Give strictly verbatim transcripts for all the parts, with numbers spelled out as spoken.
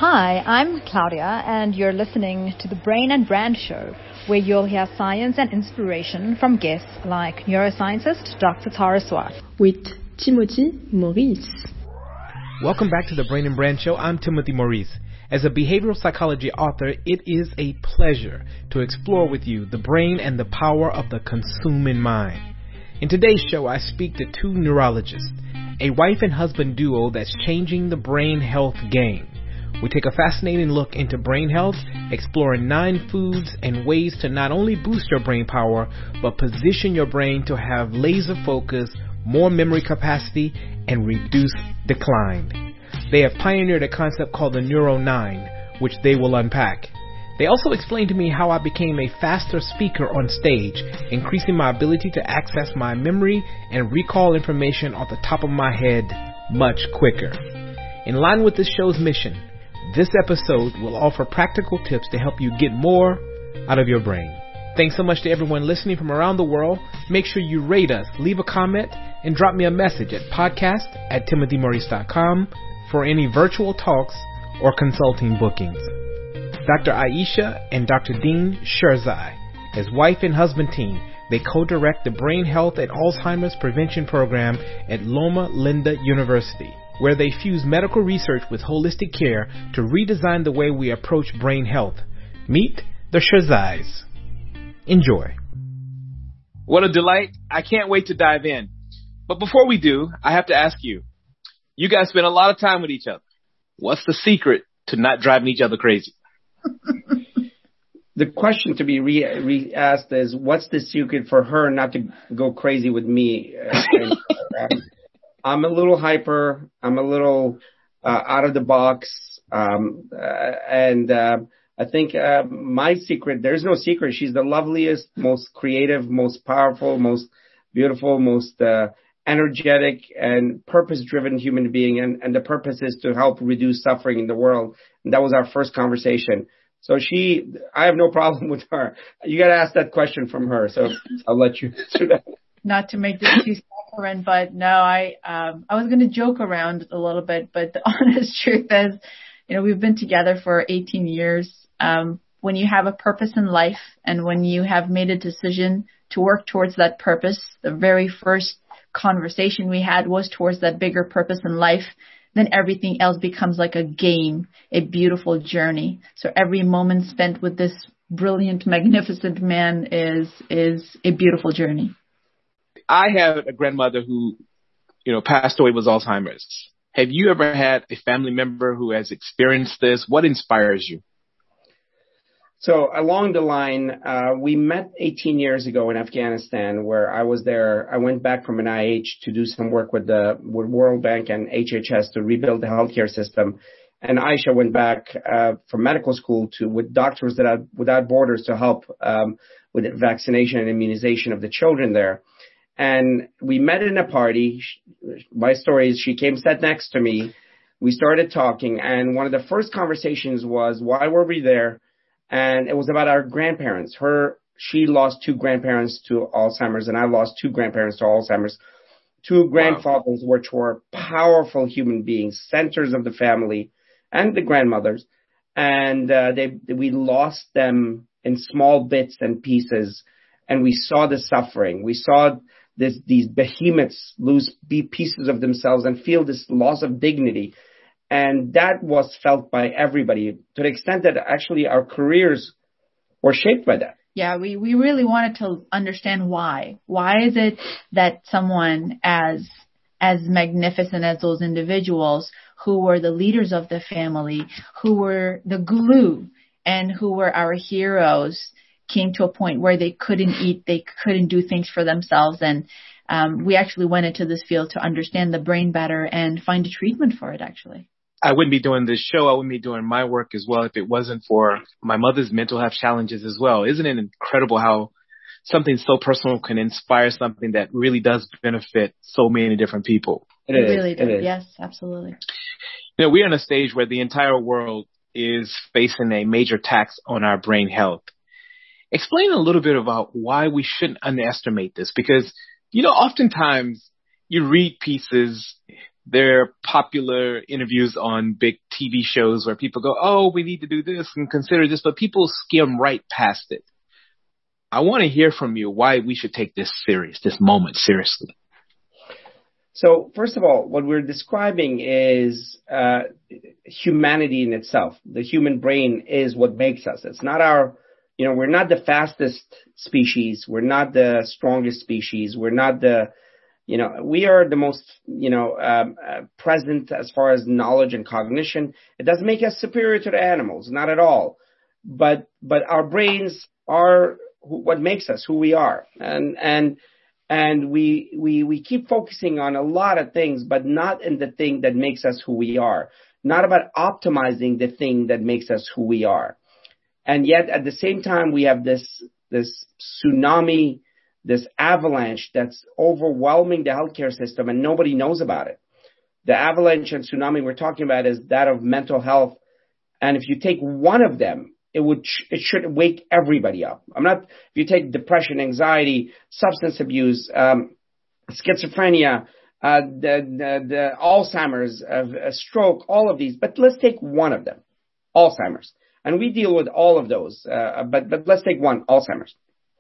Hi, I'm Claudia, and you're listening to the Brain and Brand Show, where you'll hear science and inspiration from guests like neuroscientist Doctor Tara Swart with Timothy Maurice. Welcome back to the Brain and Brand Show. I'm Timothy Maurice. As a behavioral psychology author, it is a pleasure to explore with you the brain and the power of the consuming mind. In today's show, I speak to two neurologists, a wife and husband duo that's changing the brain health game. We take a fascinating look into brain health, exploring nine foods and ways to not only boost your brain power, but position your brain to have laser focus, more memory capacity, and reduce decline. They have pioneered a concept called the Neuro nine, which they will unpack. They also explained to me how I became a faster speaker on stage, increasing my ability to access my memory and recall information off the top of my head much quicker. In line with this show's mission, this episode will offer practical tips to help you get more out of your brain. Thanks so much to everyone listening from around the world. Make sure you rate us, leave a comment, and drop me a message at podcast at timothy maurice dot com for any virtual talks or consulting bookings. Doctor Aisha and Doctor Dean Sherzai, as wife and husband team, they co-direct the Brain Health and Alzheimer's Prevention Program at Loma Linda University, where they fuse medical research with holistic care to redesign the way we approach brain health. Meet the Sherzais. Enjoy. What a delight. I can't wait to dive in. But before we do, I have to ask you, you guys spend a lot of time with each other. What's the secret to not driving each other crazy? The question to be re- re-asked is, what's the secret for her not to go crazy with me? And, um, I'm a little hyper. I'm a little uh, out of the box. Um, uh, and uh, I think uh, my secret, there's no secret. She's the loveliest, most creative, most powerful, most beautiful, most uh, energetic and purpose-driven human being. And, and the purpose is to help reduce suffering in the world. And that was our first conversation. So she, I have no problem with her. You got to ask that question from her. So I'll let you answer that. Not to make this too saccharine, but no, I um, I was going to joke around a little bit, but the honest truth is, you know, we've been together for eighteen years. Um, when you have a purpose in life and when you have made a decision to work towards that purpose, the very first conversation we had was towards that bigger purpose in life, then everything else becomes like a game, a beautiful journey. So every moment spent with this brilliant, magnificent man is is a beautiful journey. I have a grandmother who, you know, passed away with Alzheimer's. Have you ever had a family member who has experienced this? What inspires you? So along the line, uh, we met eighteen years ago in Afghanistan, where I was there. I went back from N I H to do some work with the with World Bank and H H S to rebuild the healthcare system. And Aisha went back uh, from medical school to with Doctors Without Borders to help um, with vaccination and immunization of the children there. And we met in a party. My story is she came, sat next to me. We started talking. And one of the first conversations was, why were we there? And it was about our grandparents. Her, she lost two grandparents to Alzheimer's, and I lost two grandparents to Alzheimer's. Two grandfathers, wow, which were powerful human beings, centers of the family, and the grandmothers. And uh, they, we lost them in small bits and pieces. And we saw the suffering. We saw this, these behemoths lose pieces of themselves and feel this loss of dignity. And that was felt by everybody to the extent that actually our careers were shaped by that. Yeah, we, we really wanted to understand why. Why is it that someone as as magnificent as those individuals who were the leaders of the family, who were the glue, and who were our heroes, came to a point where they couldn't eat, they couldn't do things for themselves. And um, we actually went into this field to understand the brain better and find a treatment for it, actually. I wouldn't be doing this show. I wouldn't be doing my work as well if it wasn't for my mother's mental health challenges as well. Isn't it incredible how something so personal can inspire something that really does benefit so many different people? It, it really does. Yes, absolutely. You know, we're in a stage where the entire world is facing a major tax on our brain health. Explain a little bit about why we shouldn't underestimate this, because, you know, oftentimes you read pieces there are popular interviews on big T V shows where people go, oh, we need to do this and consider this, but people skim right past it. I want to hear from you why we should take this serious, this moment seriously. So first of all, what we're describing is uh, humanity in itself. The human brain is what makes us. It's not our, you know, we're not the fastest species. We're not the strongest species. We're not the, you know, we are the most, you know, um, uh, present as far as knowledge and cognition. It doesn't make us superior to the animals, not at all. But but our brains are who, what makes us who we are, and and and we we we keep focusing on a lot of things, but not in the thing that makes us who we are. Not about optimizing the thing that makes us who we are. And yet, at the same time, we have this this tsunami, this avalanche that's overwhelming the healthcare system, and nobody knows about it. The avalanche and tsunami we're talking about is that of mental health, and if you take one of them, it would it should wake everybody up. I'm not. If you take depression, anxiety, substance abuse, um, schizophrenia, uh, the, the the Alzheimer's, uh, stroke, all of these, but let's take one of them, Alzheimer's. And we deal with all of those, uh, but, but let's take one, Alzheimer's.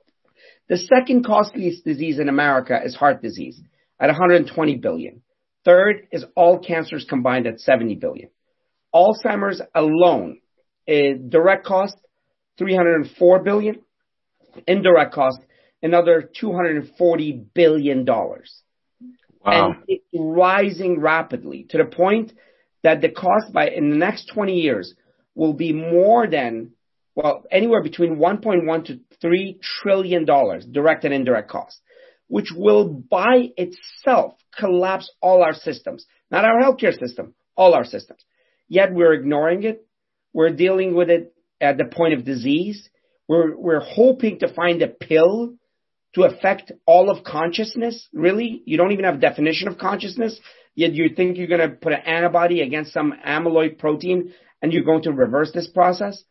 The second costliest disease in America is heart disease at one hundred twenty billion. Third is all cancers combined at seventy billion. Alzheimer's alone, is direct cost, three hundred four billion. Indirect cost, another two hundred forty billion dollars. Wow. And it's rising rapidly to the point that the cost by, in the next twenty years, will be more than, well, anywhere between one point one to three trillion dollars, direct and indirect costs, which will by itself collapse all our systems, not our healthcare system, all our systems. Yet we're ignoring it. We're dealing with it at the point of disease. We're, we're hoping to find a pill to affect all of consciousness. Really? You don't even have a definition of consciousness, yet you think you're going to put an antibody against some amyloid protein and you're going to reverse this process.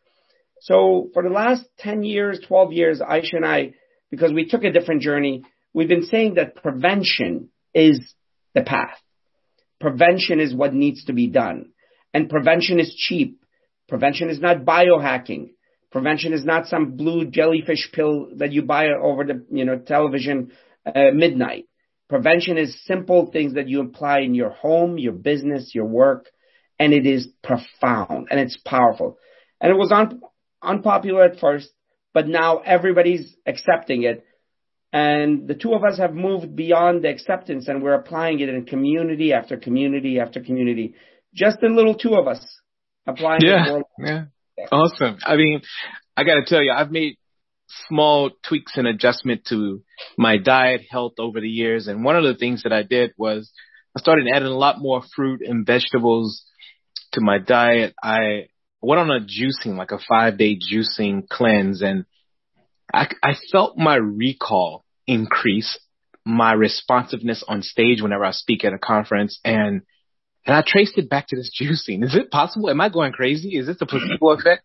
So for the last ten years, twelve years, Aisha and I, because we took a different journey, we've been saying that prevention is the path. Prevention is what needs to be done. And prevention is cheap. Prevention is not biohacking. Prevention is not some blue jellyfish pill that you buy over the, you know, television uh, midnight. Prevention is simple things that you apply in your home, your business, your work. And it is profound and it's powerful. And it was un- unpopular at first, but now everybody's accepting it. And the two of us have moved beyond the acceptance and we're applying it in community after community after community. Just the little two of us applying yeah, it. Yeah, awesome. I mean, I got to tell you, I've made small tweaks and adjustment to my diet, health over the years. And one of the things that I did was I started adding a lot more fruit and vegetables to my diet. I went on a juicing, like a five day juicing cleanse, and I, I felt my recall increase, my responsiveness on stage whenever I speak at a conference, and and I traced it back to this juicing. Is it possible? Am I going crazy? Is this a placebo effect?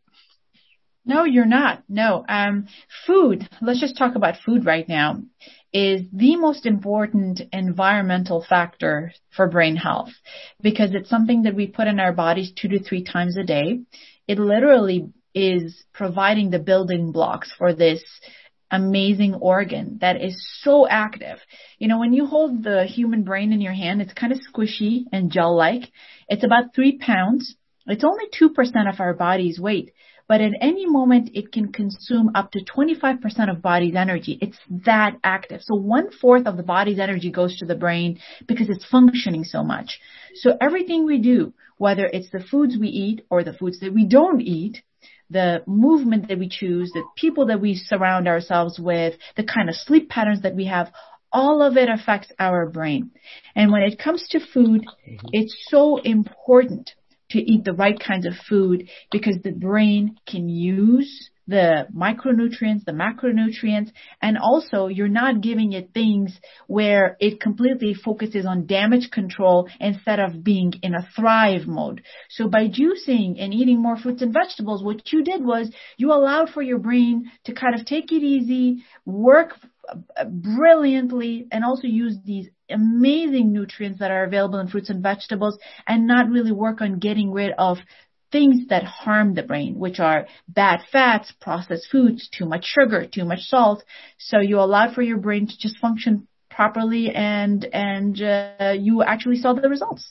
No, you're not. No. Um, food, let's just talk about food right now, is the most important environmental factor for brain health because it's something that we put in our bodies two to three times a day. It literally is providing the building blocks for this amazing organ that is so active. You know, when you hold the human brain in your hand, it's kind of squishy and gel-like. It's about three pounds. It's only two percent of our body's weight. But at any moment, it can consume up to twenty-five percent of body's energy. It's that active. So one fourth of the body's energy goes to the brain because it's functioning so much. So everything we do, whether it's the foods we eat or the foods that we don't eat, the movement that we choose, the people that we surround ourselves with, the kind of sleep patterns that we have, all of it affects our brain. And when it comes to food, it's so important to eat the right kinds of food because the brain can use the micronutrients, the macronutrients, and also you're not giving it things where it completely focuses on damage control instead of being in a thrive mode. So by juicing and eating more fruits and vegetables, what you did was you allowed for your brain to kind of take it easy, work brilliantly and also use these amazing nutrients that are available in fruits and vegetables and not really work on getting rid of things that harm the brain, which are bad fats, processed foods, too much sugar, too much salt. So you allow for your brain to just function properly, and and uh, you actually saw the results.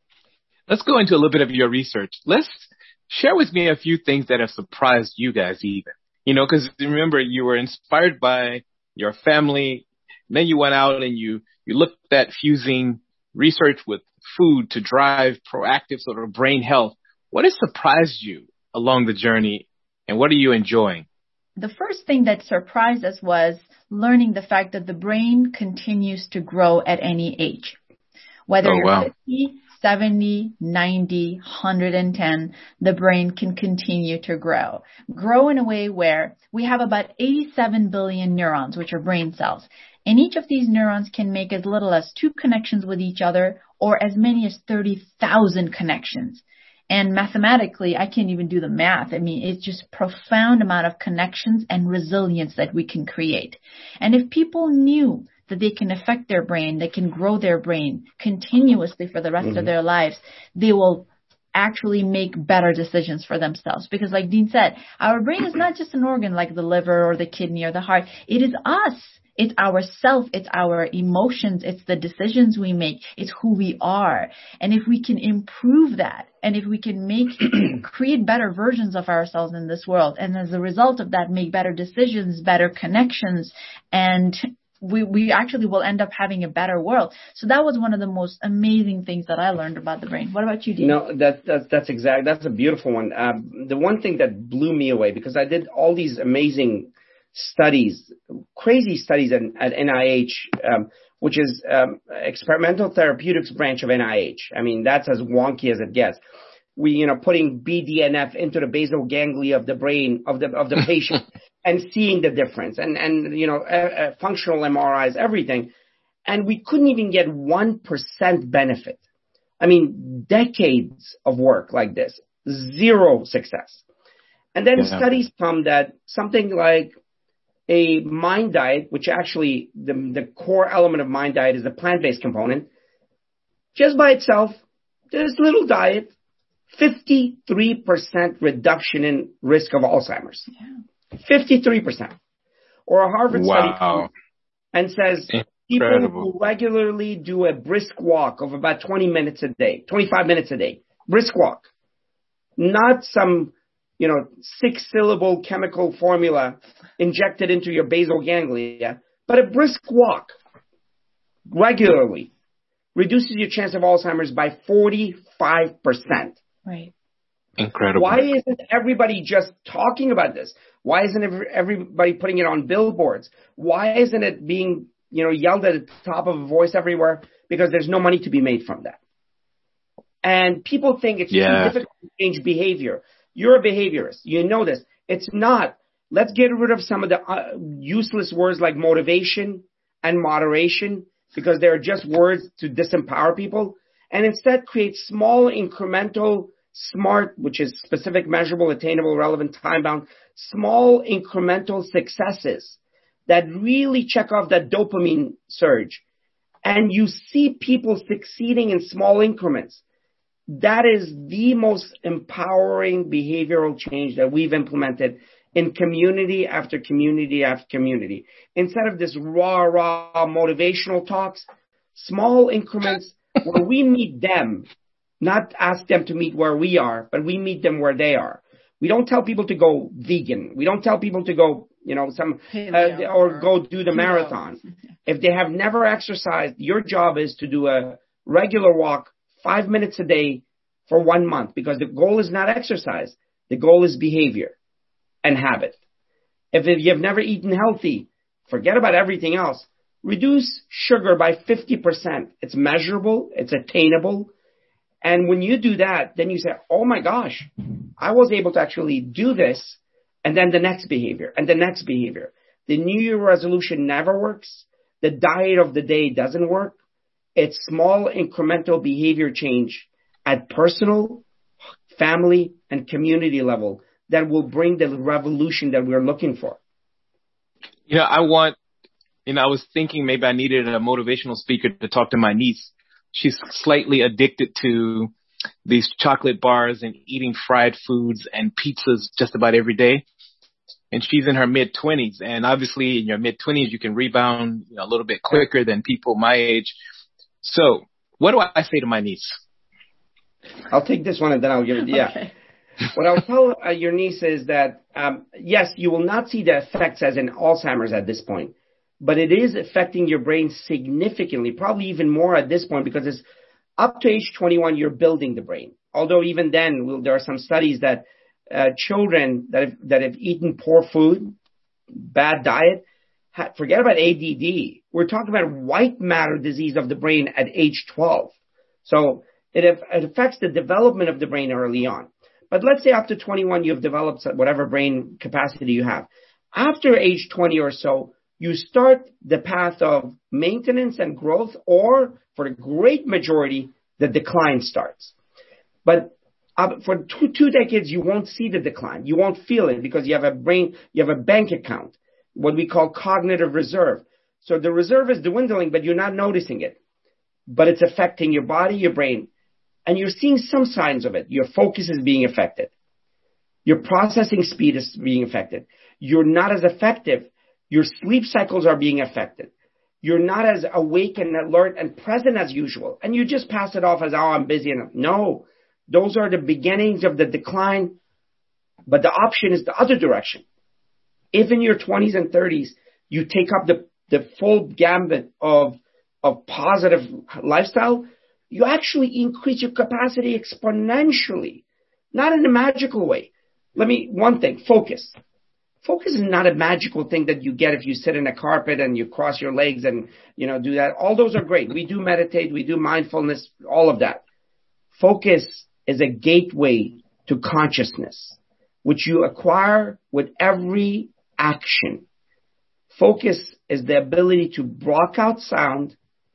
Let's go into a little bit of your research. Let's share with me a few things that have surprised you guys even. You know, because remember, you were inspired by your family. Then you went out and you, you looked at fusing research with food to drive proactive sort of brain health. What has surprised you along the journey, and what are you enjoying? The first thing that surprised us was learning the fact that the brain continues to grow at any age. Whether oh, you're wow. fifty, seventy, ninety, one hundred ten, the brain can continue to grow. Grow in a way where we have about eighty-seven billion neurons, which are brain cells. And each of these neurons can make as little as two connections with each other or as many as thirty thousand connections. And mathematically, I can't even do the math. I mean, it's just profound amount of connections and resilience that we can create. And if people knew that they can affect their brain, they can grow their brain continuously for the rest mm-hmm. of their lives, they will actually make better decisions for themselves. Because like Dean said, our brain is not just an organ like the liver or the kidney or the heart. It is us. It's our self. It's our emotions. It's the decisions we make. It's who we are. And if we can improve that, and if we can make, create better versions of ourselves in this world, and as a result of that, make better decisions, better connections, and we, we actually will end up having a better world. So that was one of the most amazing things that I learned about the brain. What about you, Dean? No, that, that's, that's exact. That's a beautiful one. Um, the one thing that blew me away, because I did all these amazing studies, crazy studies at, at N I H, um, which is um, experimental therapeutics branch of N I H. I mean, that's as wonky as it gets. We, you know, putting B D N F into the basal ganglia of the brain of the of the patient and seeing the difference, and and you know, uh, uh, functional M R Is, everything, and we couldn't even get one percent benefit. I mean, decades of work like this, zero success. And then yeah. studies come that something like a mind diet, which actually the, the core element of mind diet is the plant-based component, just by itself, this little diet, fifty-three percent reduction in risk of Alzheimer's. Yeah. fifty-three percent. Or a Harvard wow. study comes and says Incredible. People who regularly do a brisk walk of about twenty minutes a day, twenty-five minutes a day, brisk walk, not some you know, six syllable chemical formula injected into your basal ganglia, but a brisk walk regularly reduces your chance of Alzheimer's by forty-five percent. Right. Incredible. Why isn't everybody just talking about this? Why isn't everybody putting it on billboards? Why isn't it being, you know, yelled at the top of a voice everywhere? Because there's no money to be made from that. And people think it's yeah. too difficult to change behavior. You're a behaviorist. You know this. It's not. Let's get rid of some of the uh, useless words like motivation and moderation, because they're just words to disempower people, and instead create small, incremental, SMART, which is specific, measurable, attainable, relevant, time-bound, small, incremental successes that really check off that dopamine surge. And you see people succeeding in small increments. That is the most empowering behavioral change that we've implemented in community after community after community. Instead of this raw, raw motivational talks, small increments where we meet them, not ask them to meet where we are, but we meet them where they are. We don't tell people to go vegan. We don't tell people to go, you know, some uh, or go do the marathon. If they have never exercised, your job is to do a regular walk five minutes a day for one month, because the goal is not exercise. The goal is behavior and habit. If you've never eaten healthy, forget about everything else. Reduce sugar by fifty percent. It's measurable. It's attainable. And when you do that, then you say, oh my gosh, I was able to actually do this. And then the next behavior and the next behavior. The New Year resolution never works. The diet of the day doesn't work. It's small incremental behavior change at personal, family, and community level that will bring the revolution that we're looking for. You know, I want you know, I was thinking maybe I needed a motivational speaker to talk to my niece. She's slightly addicted to these chocolate bars and eating fried foods and pizzas just about every day. And she's in her mid twenties. And obviously in your mid twenties, you can rebound, you know, a little bit quicker than people my age. So what do I say to my niece? I'll take this one and then I'll give it. Yeah. Okay. What I'll tell uh, your niece is that, um, yes, you will not see the effects as in Alzheimer's at this point, but it is affecting your brain significantly, probably even more at this point, because it's up to age twenty-one, you're building the brain. Although even then, we'll, there are some studies that uh, children that have, that have eaten poor food, bad diet, ha- forget about A D D. We're talking about white matter disease of the brain at age twelve. So it, it affects the development of the brain early on. But let's say after twenty-one, you've developed whatever brain capacity you have. After age twenty or so, you start the path of maintenance and growth, or for the great majority, the decline starts. But uh, for two, two decades, you won't see the decline. You won't feel it because you have a brain, you have a bank account, what we call cognitive reserve. So the reserve is dwindling, but you're not noticing it. But it's affecting your body, your brain. And you're seeing some signs of it. Your focus is being affected. Your processing speed is being affected. You're not as effective. Your sleep cycles are being affected. You're not as awake and alert and present as usual. And you just pass it off as, oh, I'm busy enough. No, those are the beginnings of the decline. But the option is the other direction. If in your twenties and thirties, you take up the, the full gambit of, of positive lifestyle, you actually increase your capacity exponentially, not in a magical way. Let me, one thing, focus. Focus is not a magical thing that you get if you sit in a carpet and you cross your legs and, you know, do that. All those are great. We do meditate. We do mindfulness, all of that. Focus is a gateway to consciousness, which you acquire with every action. Focus is the ability to block out sound,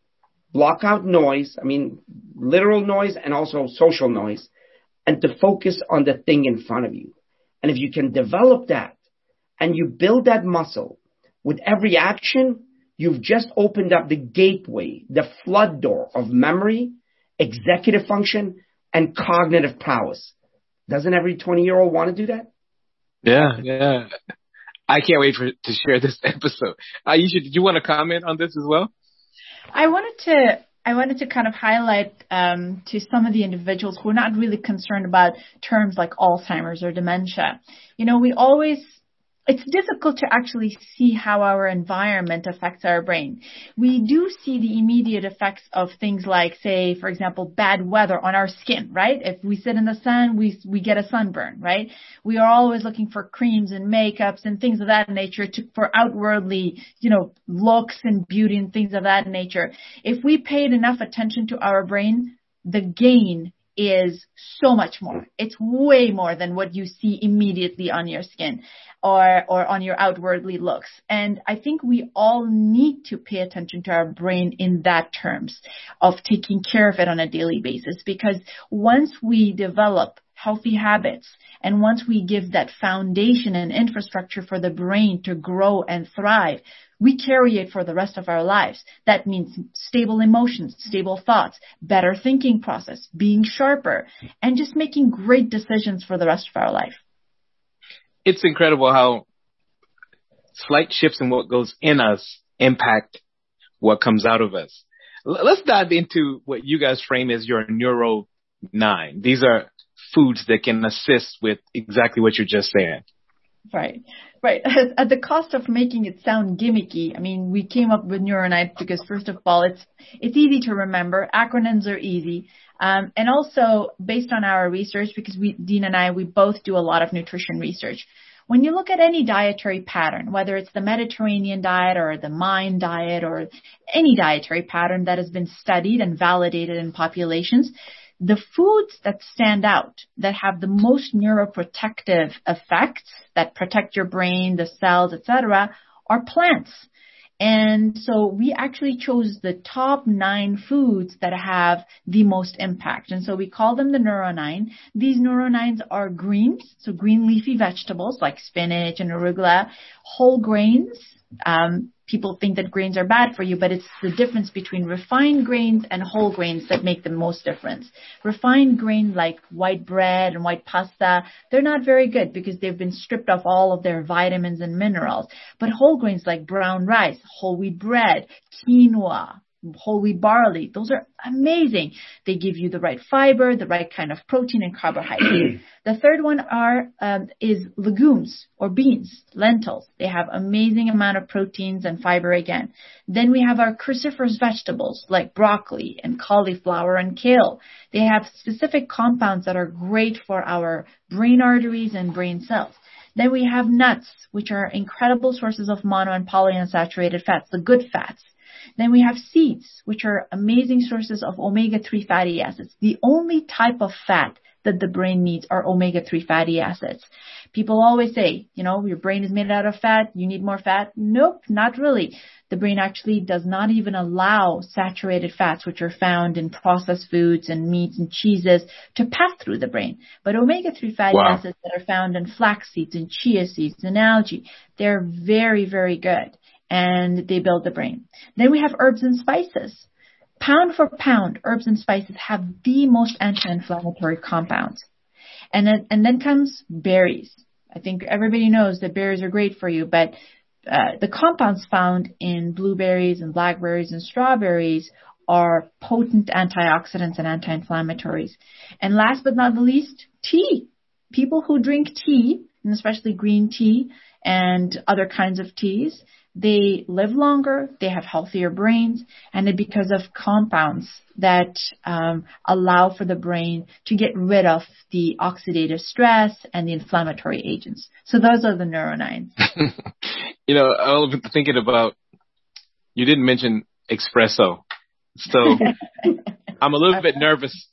block out noise, I mean, literal noise and also social noise, and to focus on the thing in front of you. And if you can develop that and you build that muscle with every action, you've just opened up the gateway, the flood door of memory, executive function, and cognitive prowess. Doesn't every twenty-year-old want to do that? Yeah, yeah. I can't wait for to share this episode. Aisha, did you want to comment on this as well? I wanted to I wanted to kind of highlight um, to some of the individuals who are not really concerned about terms like Alzheimer's or dementia. You know, we always, it's difficult to actually see how our environment affects our brain. We do see the immediate effects of things like, say, for example, bad weather on our skin, right? If we sit in the sun, we we get a sunburn, right? We are always looking for creams and makeups and things of that nature to, for outwardly, you know, looks and beauty and things of that nature. If we paid enough attention to our brain, the gain is so much more. It's way more than what you see immediately on your skin or or on your outwardly looks. And I think we all need to pay attention to our brain in that terms of taking care of it on a daily basis, because once we develop healthy habits and once we give that foundation and infrastructure for the brain to grow and thrive, we carry it for the rest of our lives. That means stable emotions, stable thoughts, better thinking process, being sharper, and just making great decisions for the rest of our life. It's incredible how slight shifts in what goes in us impact what comes out of us. L- let's dive into what you guys frame as your Neuro nine. These are foods that can assist with exactly what you're just saying. Right, right. At the cost of making it sound gimmicky, I mean, we came up with Neuro nine because, first of all, it's it's easy to remember. Acronyms are easy. Um, and also, based on our research, because we, Dean and I, we both do a lot of nutrition research. When you look at any dietary pattern, whether it's the Mediterranean diet or the MIND diet or any dietary pattern that has been studied and validated in populations, the foods that stand out, that have the most neuroprotective effects, that protect your brain, the cells, et cetera, are plants. And so we actually chose the top nine foods that have the most impact. And so we call them the Neuro nine. These Neuro nines are greens, so green leafy vegetables like spinach and arugula, whole grains, um, people think that grains are bad for you, but it's the difference between refined grains and whole grains that make the most difference. Refined grains like white bread and white pasta, they're not very good because they've been stripped of all of their vitamins and minerals. But whole grains like brown rice, whole wheat bread, quinoa, whole wheat barley, those are amazing. They give you the right fiber, the right kind of protein and carbohydrate. The third one are um, is legumes or beans, lentils. They have amazing amount of proteins and fiber again. Then we have our cruciferous vegetables like broccoli and cauliflower and kale. They have specific compounds that are great for our brain arteries and brain cells. Then we have nuts, which are incredible sources of mono and polyunsaturated fats, the good fats. Then we have seeds, which are amazing sources of omega three fatty acids. The only type of fat that the brain needs are omega three fatty acids. People always say, you know, your brain is made out of fat, you need more fat. Nope, not really. The brain actually does not even allow saturated fats, which are found in processed foods and meats and cheeses, to pass through the brain. But omega three fatty wow. acids that are found in flax seeds and chia seeds and algae, they're very, very good. And they build the brain. Then we have herbs and spices. Pound for pound, herbs and spices have the most anti-inflammatory compounds. And then, and then comes berries. I think everybody knows that berries are great for you, but uh, the compounds found in blueberries and blackberries and strawberries are potent antioxidants and anti-inflammatories. And last but not the least, tea. People who drink tea, and especially green tea and other kinds of teas, they live longer, they have healthier brains, and it because of compounds that um, allow for the brain to get rid of the oxidative stress and the inflammatory agents. So those are the Neuro nines. You know, I was thinking about, you didn't mention espresso. So I'm a little bit nervous.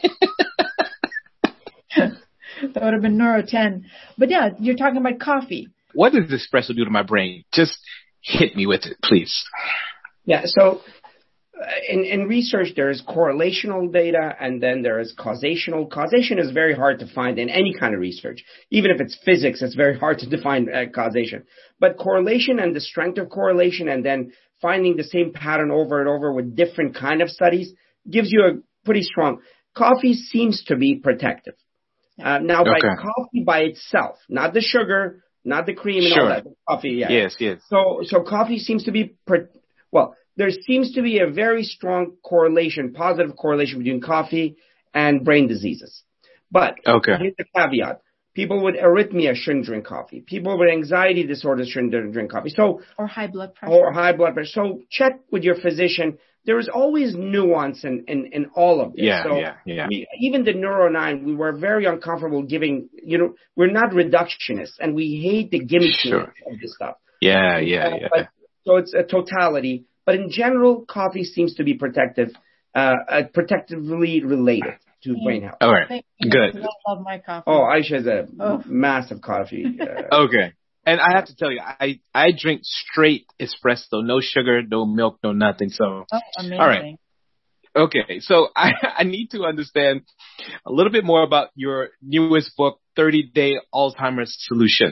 That would have been Neuro ten. But yeah, you're talking about coffee. What does espresso do to my brain? Just hit me with it, please. Yeah, so uh, in, in research, there is correlational data and then there is causational. Causation is very hard to find in any kind of research. Even if it's physics, it's very hard to define uh, causation. But correlation and the strength of correlation and then finding the same pattern over and over with different kind of studies gives you a pretty strong. Coffee seems to be protective. Uh, now, okay. by coffee by itself, not the sugar, not the cream and sure. all that. Coffee, yeah. Yes, yes. So, so coffee seems to be, well, there seems to be a very strong correlation, positive correlation between coffee and brain diseases. But okay. here's the caveat. People with arrhythmia shouldn't drink coffee. People with anxiety disorders shouldn't drink coffee. So, or high blood pressure. Or high blood pressure. So check with your physician. There is always nuance in, in, in all of this. Yeah, so yeah, yeah. We, even the Neuro nine, we were very uncomfortable giving, you know, we're not reductionists and we hate the gimmickiness sure. of this stuff. Yeah, yeah, uh, yeah. But, so it's a totality. But in general, coffee seems to be protective, uh, uh protectively related to yeah. brain health. All right, good. I love my coffee. Oh, Aisha's a oh. massive coffee. Uh, okay. And I have to tell you, I, I drink straight espresso, no sugar, no milk, no nothing. So, oh, amazing. All right. Okay. So I, I need to understand a little bit more about your newest book, thirty day Alzheimer's Solution.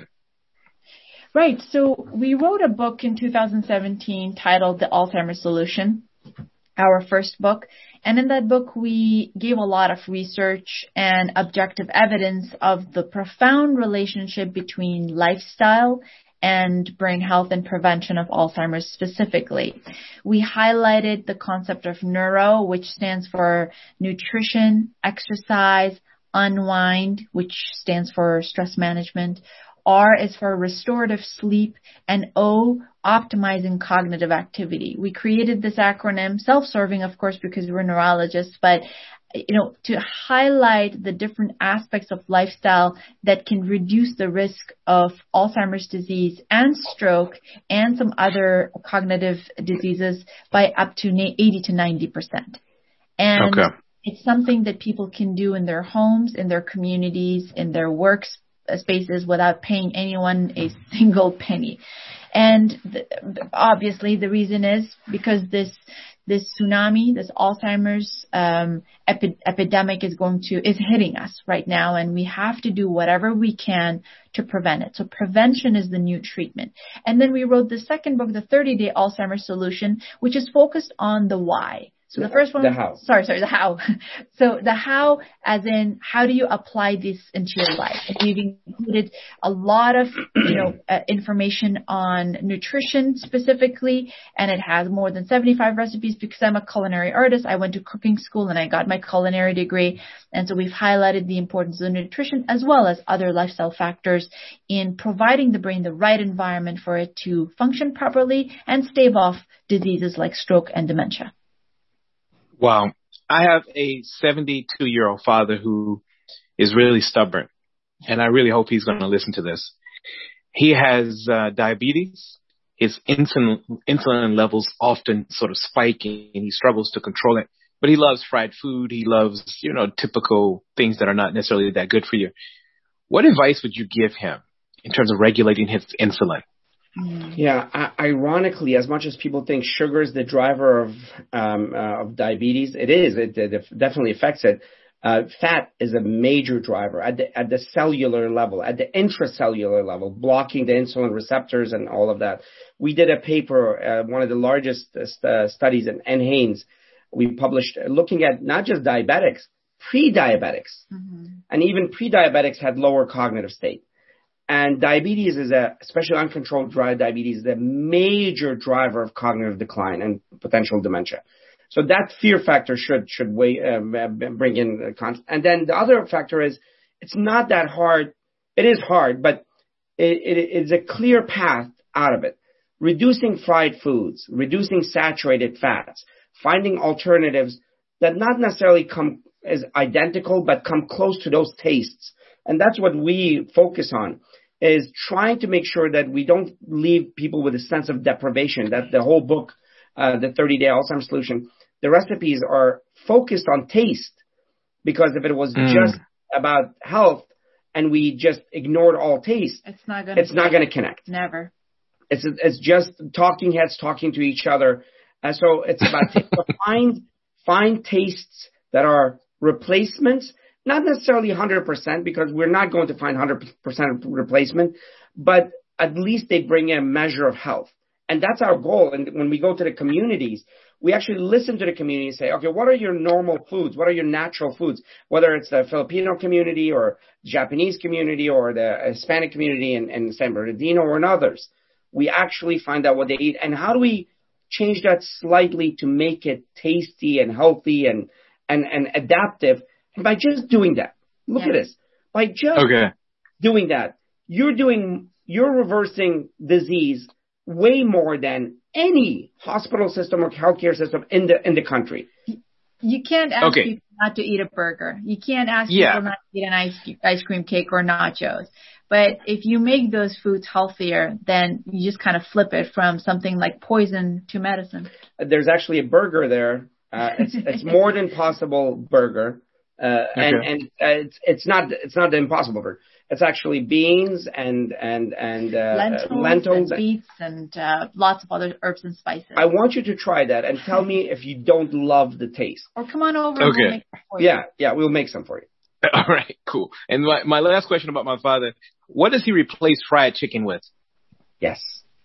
Right. So we wrote a book in two thousand seventeen titled The Alzheimer's Solution, our first book. And in that book, we gave a lot of research and objective evidence of the profound relationship between lifestyle and brain health and prevention of Alzheimer's specifically. We highlighted the concept of neuro, which stands for nutrition, exercise, unwind, which stands for stress management. R is for restorative sleep, and O, optimizing cognitive activity. We created this acronym, self-serving, of course, because we're neurologists, but you know, to highlight the different aspects of lifestyle that can reduce the risk of Alzheimer's disease and stroke and some other cognitive diseases by up to eighty to ninety percent. And okay. It's something that people can do in their homes, in their communities, in their works spaces without paying anyone a single penny. And the, obviously the reason is because this this tsunami, this Alzheimer's um, epi- epidemic is going to is hitting us right now, and we have to do whatever we can to prevent it. So prevention is the new treatment. And then we wrote the second book, The thirty-Day Alzheimer's Solution, which is focused on the why. So the first one, the how. sorry, sorry, the how. So the how, as in, how do you apply this into your life? And we've included a lot of, you know, uh, information on nutrition specifically, and it has more than seventy-five recipes because I'm a culinary artist. I went to cooking school and I got my culinary degree. And so we've highlighted the importance of nutrition as well as other lifestyle factors in providing the brain the right environment for it to function properly and stave off diseases like stroke and dementia. Wow. I have a seventy-two-year-old father who is really stubborn, and I really hope he's going to listen to this. He has uh, diabetes. His insulin, insulin levels often sort of spike, and he struggles to control it. But he loves fried food. He loves, you know, typical things that are not necessarily that good for you. What advice would you give him in terms of regulating his insulin? Yeah, I- ironically, as much as people think sugar is the driver of um, uh, of diabetes, it is. It, it definitely affects it. Uh, fat is a major driver at the at the cellular level, at the intracellular level, blocking the insulin receptors and all of that. We did a paper, uh, one of the largest uh, studies in NHANES. We published uh, looking at not just diabetics, pre-diabetics, mm-hmm. and even pre-diabetics had lower cognitive state. And diabetes is a, especially uncontrolled dry diabetes, is a major driver of cognitive decline and potential dementia. So that fear factor should should weigh, uh, bring in. Con- and then the other factor is it's not that hard. It is hard, but it, it, it's a clear path out of it. Reducing fried foods, reducing saturated fats, finding alternatives that not necessarily come as identical, but come close to those tastes. And that's what we focus on, is trying to make sure that we don't leave people with a sense of deprivation. That the whole book, uh, the thirty-Day Alzheimer's Solution, the recipes are focused on taste, because if it was mm. just about health and we just ignored all taste, it's not going it's not going to connect. Never. It's it's just talking heads talking to each other. And so it's about t- find find tastes that are replacements. Not necessarily one hundred percent, because we're not going to find one hundred percent replacement, but at least they bring a measure of health. And that's our goal. And when we go to the communities, we actually listen to the community and say, okay, what are your normal foods? What are your natural foods? Whether it's the Filipino community or Japanese community or the Hispanic community in, in San Bernardino or in others. We actually find out what they eat. And how do we change that slightly to make it tasty and healthy and, and, and adaptive? And by just doing that, look yeah. at this. By just okay. doing that, you're doing, you're reversing disease way more than any hospital system or healthcare system in the in the country. You can't ask okay. people not to eat a burger. You can't ask yeah. people not to eat an ice ice cream cake or nachos. But if you make those foods healthier, then you just kind of flip it from something like poison to medicine. There's actually a burger there. Uh, it's it's more than possible burger. Uh, and, okay. and, uh, it's, it's not, it's not the impossible burger. It's actually beans and, and, and, uh, lentils, lentils and beets and, uh, lots of other herbs and spices. I want you to try that and tell me if you don't love the taste. Or come on over okay. and we'll make some for you. Yeah, yeah, we'll make some for you. All right, cool. And my, my last question about my father, what does he replace fried chicken with? Yes.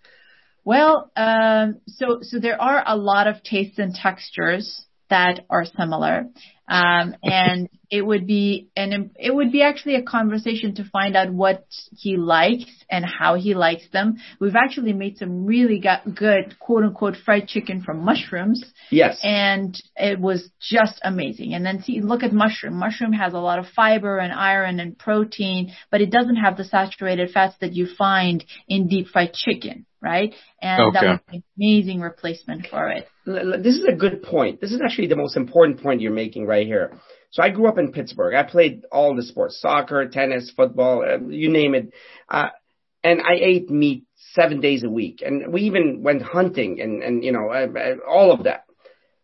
Well, um, so, so there are a lot of tastes and textures that are similar. Um, and it would be, and it would be actually a conversation to find out what he likes and how he likes them. We've actually made some really got good quote unquote fried chicken from mushrooms. Yes. And it was just amazing. And then see, look at mushroom. Mushroom has a lot of fiber and iron and protein, but it doesn't have the saturated fats that you find in deep fried chicken. Right? And okay. that was an amazing replacement for it. This is a good point. This is actually the most important point you're making right here. So I grew up in Pittsburgh. I played all the sports, soccer, tennis, football, uh, you name it. Uh, and I ate meat seven days a week. And we even went hunting and, and you know, uh, uh, all of that.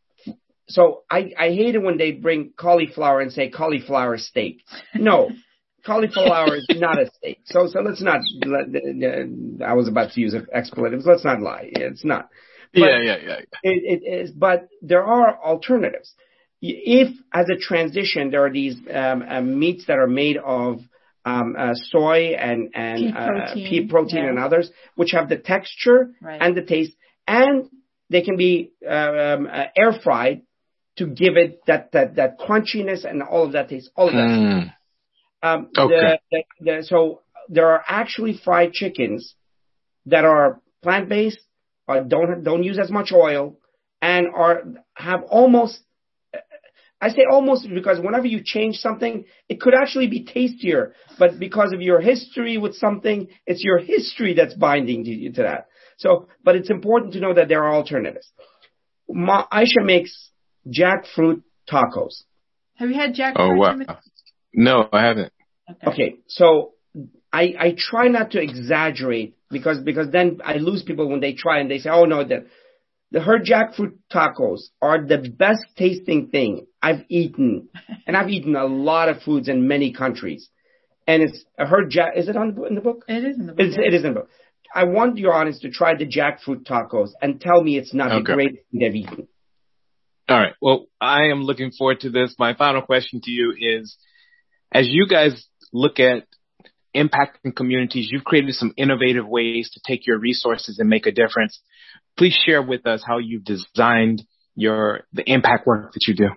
So I, I hate it when they bring cauliflower and say cauliflower steak. No. Cauliflower is not a steak. So, so let's not, I was about to use expletives. Let's not lie. It's not. Yeah, yeah, yeah. It, it is, but there are alternatives. If, as a transition, there are these um, uh, meats that are made of um, uh, soy and and pea uh, protein, pea protein yeah. and others, which have the texture right. and the taste, and they can be uh, um, uh, air fried to give it that that that crunchiness and all of that taste, all of that. Mm. Um, Okay. The, the, the, so there are actually fried chickens that are plant-based, or don't don't use as much oil, and are have almost. I say almost because whenever you change something, it could actually be tastier, but because of your history with something, it's your history that's binding to you to that. So, but it's important to know that there are alternatives. Ma, Aisha makes jackfruit tacos. Have you had jackfruit? Oh, wow. No, I haven't. Okay. Okay, so I I try not to exaggerate because because then I lose people when they try and they say, oh no, that the her jackfruit tacos are the best tasting thing I've eaten, and I've eaten a lot of foods in many countries. And it's her jack. Is it on the, in the book? It is in the book. It's, it is in the book. I want your audience to try the jackfruit tacos and tell me it's not Okay. the greatest thing they've eaten. All right. Well, I am looking forward to this. My final question to you is, as you guys look at impacting communities, you've created some innovative ways to take your resources and make a difference. Please share with us how you've designed your the impact work that you do.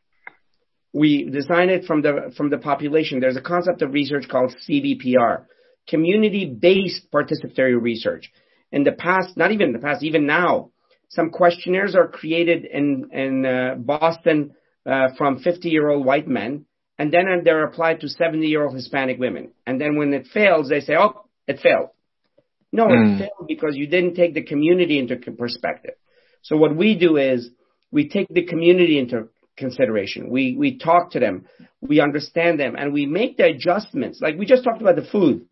We design it from the from the population. There's a concept of research called C B P R, community-based participatory research. In the past, not even in the past, even now, some questionnaires are created in in uh, Boston uh, from fifty-year-old white men, and then they're applied to seventy-year-old Hispanic women. And then when it fails, they say, "Oh, it failed." No, Mm. it failed because you didn't take the community into perspective. So what we do is we take the community into consideration. We we talk to them, we understand them, and we make the adjustments. Like we just talked about the food.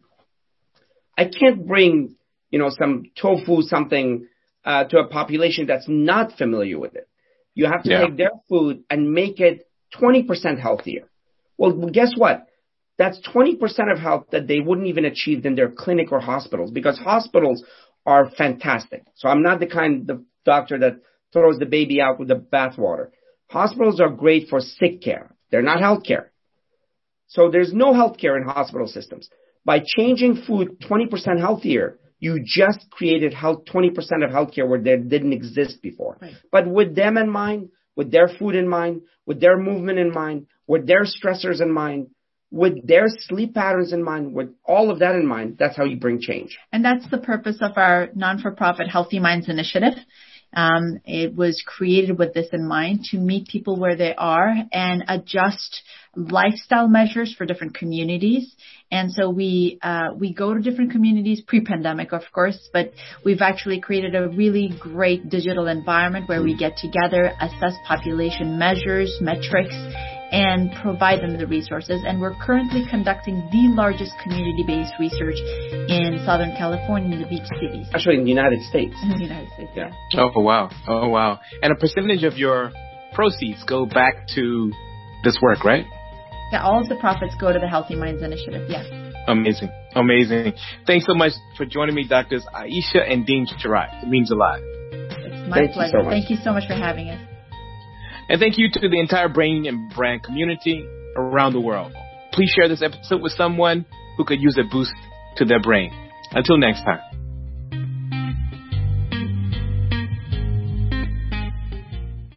I can't bring, you know, some tofu something uh, to a population that's not familiar with it. You have to Yeah. take their food and make it twenty percent healthier. Well, guess what? That's twenty percent of health that they wouldn't even achieve in their clinic or hospitals, because hospitals are fantastic. So I'm not the kind of doctor that throws the baby out with the bathwater. Hospitals are great for sick care. They're not health care. So there's no health care in hospital systems. By changing food twenty percent healthier, you just created health, twenty percent of healthcare where there didn't exist before. Right. But with them in mind, with their food in mind, with their movement in mind, with their stressors in mind, with their sleep patterns in mind, with all of that in mind, that's how you bring change. And that's the purpose of our non-for-profit Healthy Minds initiative. Um, it was created with this in mind to meet people where they are and adjust lifestyle measures for different communities. And so we uh, we go to different communities pre-pandemic, of course, but we've actually created a really great digital environment where we get together, assess population measures, metrics, and provide them the resources. And we're currently conducting the largest community-based research in Southern California, in the beach cities. Actually, in the United States. In the United States, yeah. Oh, wow. Oh, wow. And a percentage of your proceeds go back to this work, right? Yeah, all of the profits go to the Healthy Minds initiative, yeah. Amazing. Amazing. Thanks so much for joining me, Doctors Aisha and Dean Sharif. It means a lot. It's my Thank you pleasure. so much. Thank you so much for having us. And thank you to the entire Brain and Brand community around the world. Please share this episode with someone who could use a boost to their brain. Until next time.